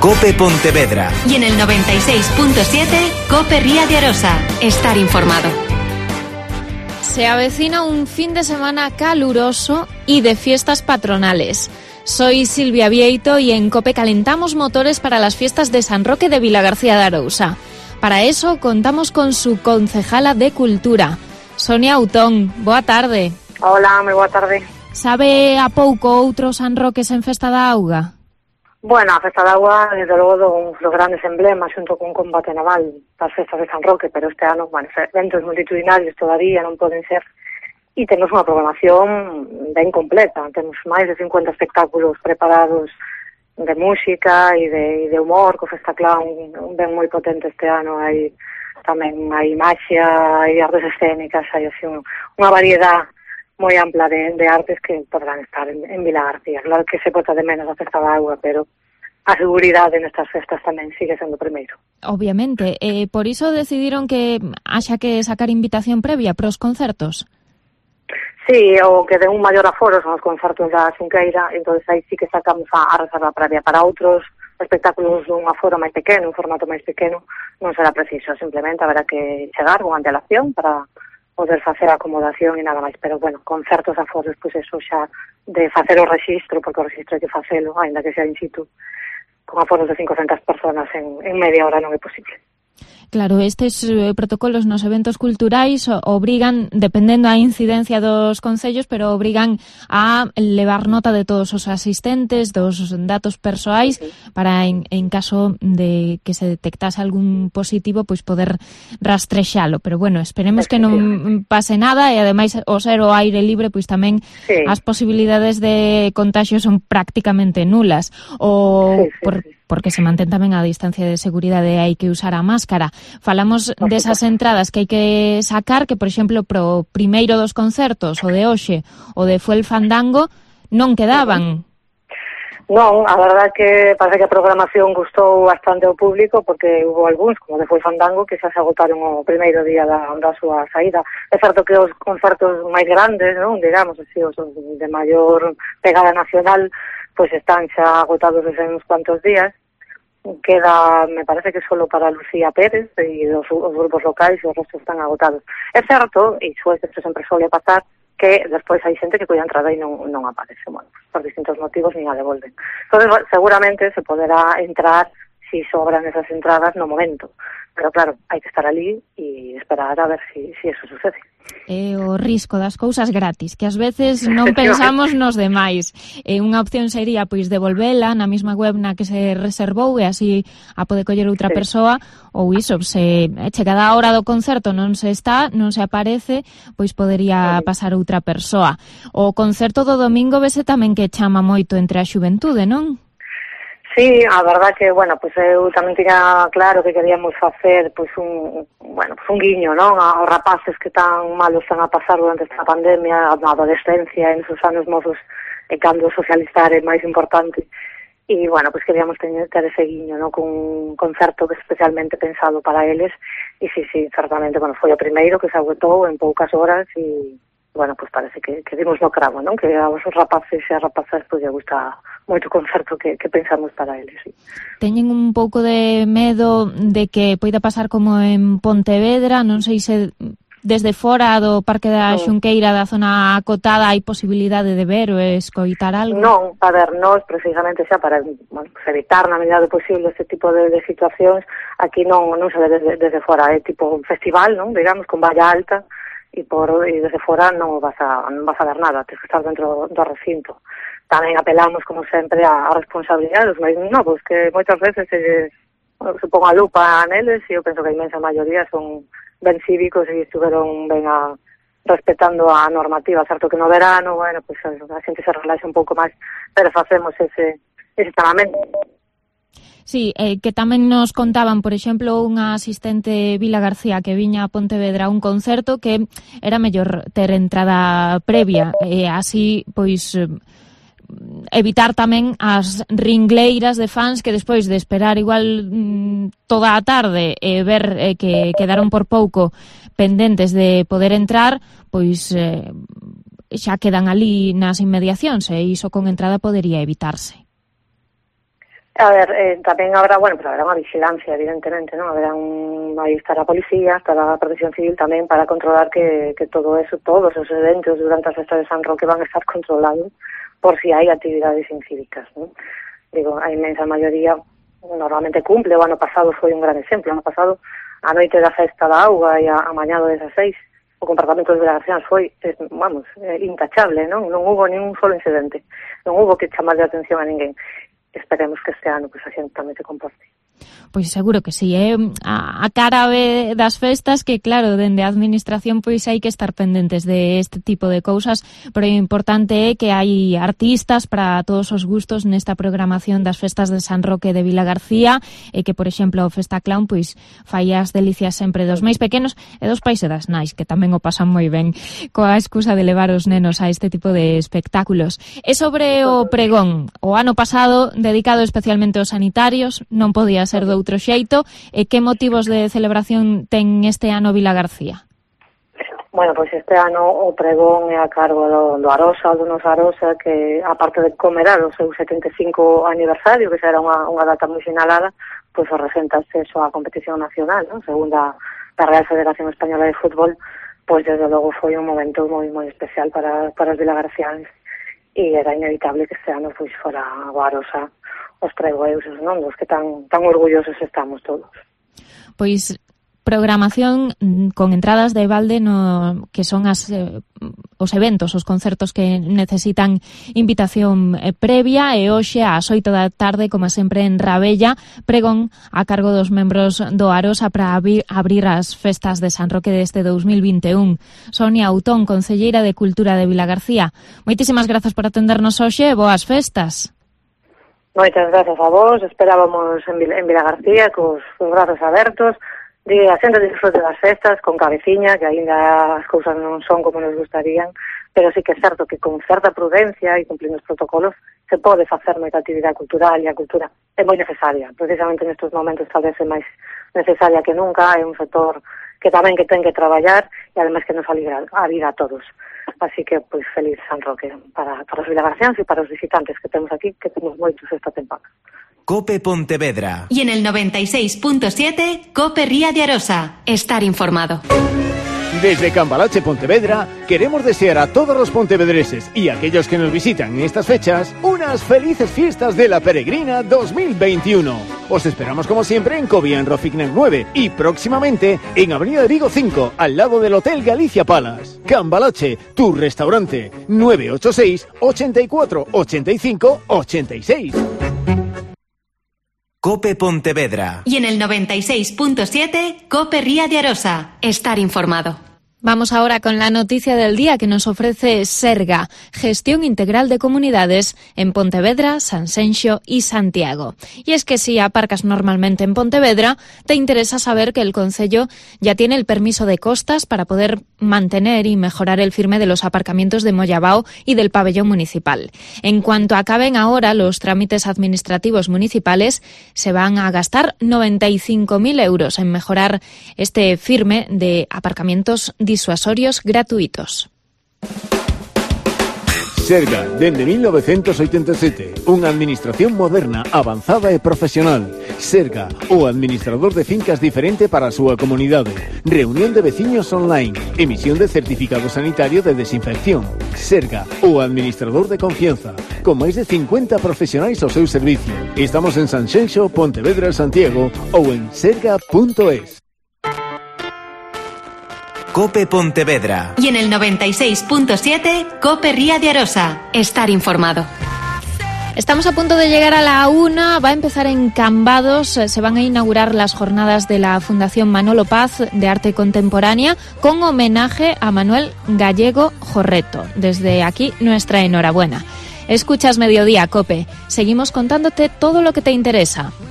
COPE Pontevedra. Y en el 96.7 COPE Ría de Arosa. Estar informado. Se avecina un fin de semana caluroso y de fiestas patronales. Soy Silvia Vieito y en COPE calentamos motores para las fiestas de San Roque de Vilagarcía de Arousa. Para eso contamos con su concejala de Cultura, Sonia Autón. Boa tarde. Hola, moi boa tarde. Sabe a pouco outros San Roques en Festa da Auga? Bueno, a Festa da Auga, desde logo, dos grandes emblemas xunto con combate naval das festas de San Roque, pero este ano, bueno, eventos multitudinarios todavía non poden ser. E temos unha programación ben completa. Temos máis de 50 espectáculos preparados de música e de humor, co Festa Clown ben moi potente este ano. Hai tamén hai maxia, hai artes escénicas, hai así unha variedade moi ampla de artes que podrán estar en Vilagarcía. Claro que se bota de menos a Festa da Auga, pero a seguridade nestas festas tamén sigue sendo primeiro. Obviamente. Por iso decidiron que haxa que sacar invitación previa para os concertos? Sí, o que den un maior aforo son os concertos da Xunqueira, entón aí sí que sacamos a reserva previa. Para outros espectáculos dun aforo máis pequeno, un formato máis pequeno, non será preciso, simplemente haberá que chegar con antelación para poder facer a acomodación e nada máis. Pero, bueno, concertos aforos, pois eso xa de facer o rexistro, porque o rexistro hai que facelo, ainda que sea in situ, con aforos de 500 personas en media hora non é posible. Claro, estes protocolos nos eventos culturais obrigan, dependendo a incidencia dos concellos, pero obrigan a levar nota de todos os asistentes, dos datos persoais, para en caso de que se detectase algún positivo, pois poder rastrexalo. Pero bueno, esperemos que non pase nada e ademais o ser o aire libre, pois tamén as posibilidades de contagio son prácticamente nulas. Porque se mantén tamén a distancia de seguridade e hai que usar a máscara. Falamos desas entradas que hai que sacar, que, por exemplo, pro primeiro dos concertos, o de hoxe, o de Fuel Fandango, non quedaban. Non, a verdade que parece que a programación gustou bastante ao público, porque hubo algúns, como de Fuel Fandango, que xa se agotaron o primeiro día da súa saída. É certo que os concertos máis grandes, non, digamos así, os de maior pegada nacional, pois están xa agotados desde uns cuantos días. Queda, me parece que solo para Lucía Pérez e os grupos locais, os restos están agotados. É certo, e iso sempre suele pasar, que despois hai xente que colla entrada e non aparece, bueno, por distintos motivos nin a devolven. Entón, seguramente se poderá entrar si sobran esas entradas no momento, pero claro, hai que estar ali e esperar a ver si eso sucede. É o risco das cousas gratis, que ás veces non pensamos nos demais. Unha opción sería pois devolvela na mesma web na que se reservou e así a pode coller outra persoa, ou iso, se chegada a hora do concerto non se aparece, pois podería pasar outra persoa. O concerto do domingo vese tamén que chama moito entre a xuventude, non? Sí, a verdad que, bueno, pues eu tamén tiña claro que queríamos facer pues un guiño, non, aos rapaces que tan malo están a pasar durante esta pandemia, na adolescencia, en sus anos mozos, e cando socializar é máis importante. E, bueno, pues queríamos ter ese guiño, non, con un concerto especialmente pensado para eles. E sí, certamente, bueno, foi o primeiro que se agotou en poucas horas e, bueno, pues parece que dimos no cravo, non, que aos rapaces e as rapazas pues lle gusta moito concerto que pensamos para eles, sí. Teñen un pouco de medo de que poida pasar como en Pontevedra, non sei se desde fora do Parque da Xunqueira, da zona acotada, hai posibilidade de ver ou escoitar algo? Non, a ver, nós precisamente xa para evitar na medida do posible este tipo de situacións, aquí non se ve desde fora, é tipo un festival, non, digamos, con valla alta, e desde fora non vas a ver nada, tens que estar dentro do recinto. Tamén apelamos, como sempre, a responsabilidade dos máis novos, que moitas veces se pon a lupa neles, e eu penso que a inmensa maioría son ben cívicos e estuveron ben respetando a normativa. Certo que no verano, bueno, pues a xente se relaxa un pouco máis, pero facemos ese chamamento. Sí, que tamén nos contaban, por exemplo, unha asistente Vilagarcía que viña a Pontevedra a un concerto que era mellor ter entrada previa, e así, pois, evitar tamén as ringleiras de fans que despois de esperar igual toda a tarde e ver que quedaron por pouco pendentes de poder entrar, pois xa quedan ali nas inmediacións, e iso con entrada podería evitarse. A ver, tamén habrá, pero habrá unha vigilancia, evidentemente, non? Aí estará a policía, estará a protección civil tamén para controlar que todo eso, todos os eventos durante a festa de San Roque van a estar controlados por si hai actividades incívicas, non? Digo, a inmensa maioría normalmente cumple. O ano pasado foi un gran exemplo. O ano pasado, a noite da festa da auga e a mañá do 16, o comportamento dos vilagarciáns foi, intachable, non? Non hubo nin un solo incidente. Non hubo que chamar de atención a ninguén. Esperemos que este ano a xente tamén se comporte. Pois seguro que sí, a cara das festas que, claro, dende a administración pois hai que estar pendentes de este tipo de cousas, pero o importante é que hai artistas para todos os gustos nesta programación das festas de San Roque de Vilagarcía e que, por exemplo, o Festa Clown pois fai as delicias sempre dos máis pequenos e dos pais e das nais, que tamén o pasan moi ben coa excusa de levar os nenos a este tipo de espectáculos. E sobre o pregón, o ano pasado dedicado especialmente aos sanitarios, non podía ser do outro xeito, e que motivos de celebración ten este ano Vilagarcía? Pois este ano o pregón é a cargo do Arosa, do noso Arosa, que aparte de comerar o seu 75 aniversario, que será unha data moi sinalada, pois o rexenta acceso á competición nacional, non? Segundo a Real Federación Española de Fútbol, pois desde logo foi un momento moi especial para os vilagarciáns, e era inevitable que este ano pois fora o Arosa os pregoeus, non? Dos que tan orgullosos estamos todos. Pois programación con entradas de balde que son os eventos, os concertos que necesitan invitación previa, e hoxe ás 8 da tarde, como sempre en Rabella, pregón a cargo dos membros do Arosa para abrir as festas de San Roque deste 2021. Sonia Autón, concelleira de Cultura de Vilagarcía, moitísimas grazas por atendernos hoxe e boas festas. Moitas grazas a vos, esperábamos en Vilagarcía cos brazos abertos, de a xente disfrute das festas con cabeciña, que aínda as cousas non son como nos gustarían, pero sí que é certo que con certa prudencia e cumplindo os protocolos se pode facer moita actividade cultural, e a cultura é moi necesaria, precisamente nestes momentos tal vez é máis necesaria que nunca, é un sector que tamén que ten que traballar e ademais que nos alegra a vida a todos. Así que, pois, feliz San Roque para os vilagarciáns e para os visitantes que temos aquí, que temos moitos esta tempada. Cope Pontevedra. Y en el 96.7, Cope Ría de Arosa. Estar informado. Desde Cambalache, Pontevedra, queremos desear a todos los pontevedreses y a aquellos que nos visitan en estas fechas unas felices fiestas de la Peregrina 2021. Os esperamos como siempre en Covia, en Roficnac 9 y próximamente en Avenida de Vigo 5, al lado del Hotel Galicia Palace. Cambalache, tu restaurante, 986 84 85 86. Cope Pontevedra. Y en el 96.7, Cope Ría de Arosa. Estar informado. Vamos ahora con la noticia del día que nos ofrece Serga, Gestión Integral de Comunidades en Pontevedra, Sanxenxo y Santiago. Y es que si aparcas normalmente en Pontevedra, te interesa saber que el concello ya tiene el permiso de costas para poder mantener y mejorar el firme de los aparcamientos de Mollabao y del pabellón municipal. En cuanto acaben ahora los trámites administrativos municipales, se van a gastar 95.000 euros en mejorar este firme de aparcamientos disuasorios gratuitos. Serga, dende 1987, unha administración moderna, avanzada e profesional. Serga, o administrador de fincas diferente para a súa comunidade. Reunión de veciños online. Emisión de certificado sanitario de desinfección. Serga, o administrador de confianza. Con máis de 50 profesionais ao seu servicio. Estamos en Sanxenxo, Pontevedra, Santiago ou en serga.es. Cope Pontevedra. Y en el 96.7, Cope Ría de Arosa. Estar informado. Estamos a punto de llegar a la 1, va a empezar en Cambados, se van a inaugurar las jornadas de la Fundación Manolo Paz de Arte Contemporánea con homenaje a Manuel Gallego Jorreto. Desde aquí, nuestra enhorabuena. Escuchas Mediodía, Cope. Seguimos contándote todo lo que te interesa.